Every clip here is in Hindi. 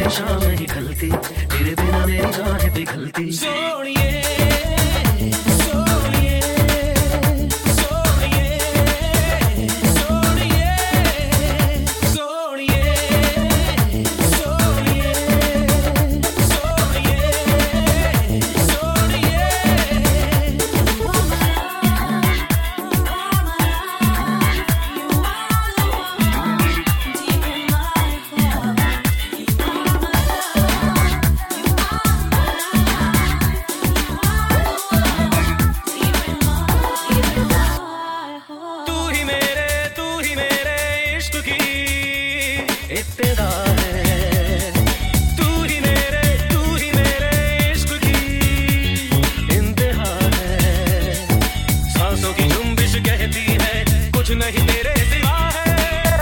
मेरी शाम नहीं ढलती, तेरे बिना मेरी राहें पिघलती। सोनिए सोनिए सोनिए सोनिए सोनिए सोनिए इब्तिदा है, तू ही मेरे इश्क की इंतहा है। सांसों की जुम्बिश कहती है कुछ नहीं तेरे सिवा है।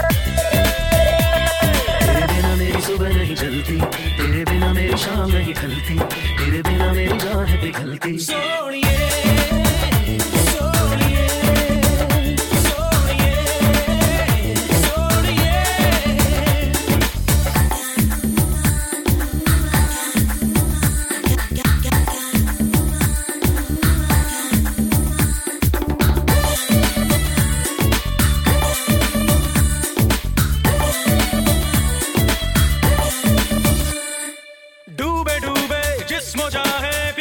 तेरे बिना मेरी सुबह नहीं जलती, तेरे बिना मेरी शाम नहीं ढलती, तेरे बिना मेरी राहें पिघलती। सोनिए जिस्म चाहे